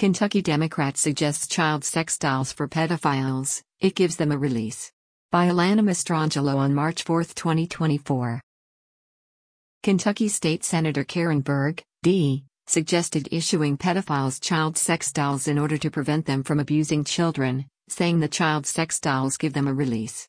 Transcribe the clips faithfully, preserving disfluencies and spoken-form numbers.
Kentucky Democrat suggests child sex dolls for pedophiles, it gives them a release. By Alana Mastrangelo on March fourth, twenty twenty-four. Kentucky State Senator Karen Berg, D., suggested issuing pedophiles child sex dolls in order to prevent them from abusing children, saying the child sex dolls give them a release.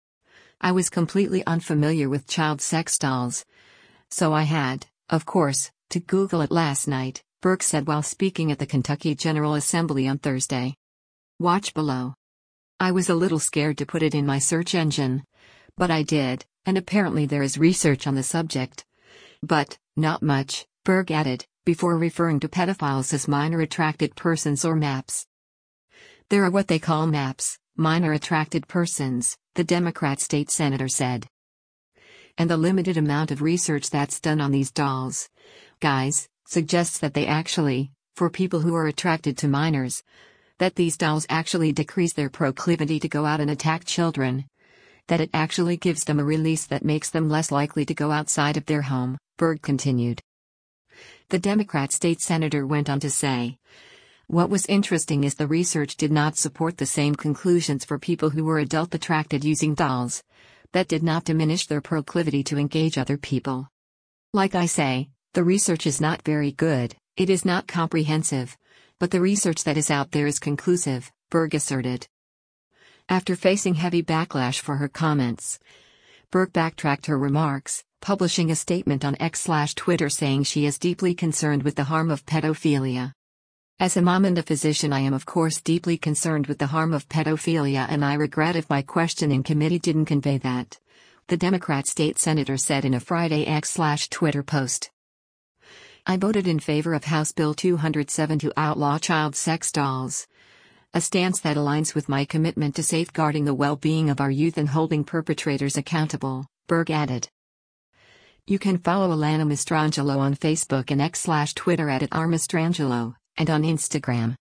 I was completely unfamiliar with child sex dolls, so I had, of course, to Google it last night, Berg said while speaking at the Kentucky General Assembly on Thursday. Watch below. I was a little scared to put it in my search engine, but I did, and apparently there is research on the subject. But, not much, Berg added, before referring to pedophiles as minor attracted persons or MAPs. There are what they call MAPs, minor attracted persons, the Democrat state senator said. And the limited amount of research that's done on these dolls, guys, suggests that they actually, for people who are attracted to minors, that these dolls actually decrease their proclivity to go out and attack children. That it actually gives them a release that makes them less likely to go outside of their home, Berg continued. The Democrat state senator went on to say, what was interesting is the research did not support the same conclusions for people who were adult attracted using dolls. That did not diminish their proclivity to engage other people. Like I say, the research is not very good, it is not comprehensive. But the research that is out there is conclusive, Berg asserted. After facing heavy backlash for her comments, Berg backtracked her remarks, publishing a statement on X slash Twitter saying she is deeply concerned with the harm of pedophilia. As a mom and a physician, I am of course deeply concerned with the harm of pedophilia, and I regret if my question in committee didn't convey that, the Democrat state senator said in a Friday X slash Twitter post. I voted in favor of House Bill two oh seven to outlaw child sex dolls. A stance that aligns with my commitment to safeguarding the well-being of our youth and holding perpetrators accountable, Berg added. You can follow Alana Mastrangelo on Facebook and X slash Twitter at, at r mastrangelo, and on Instagram.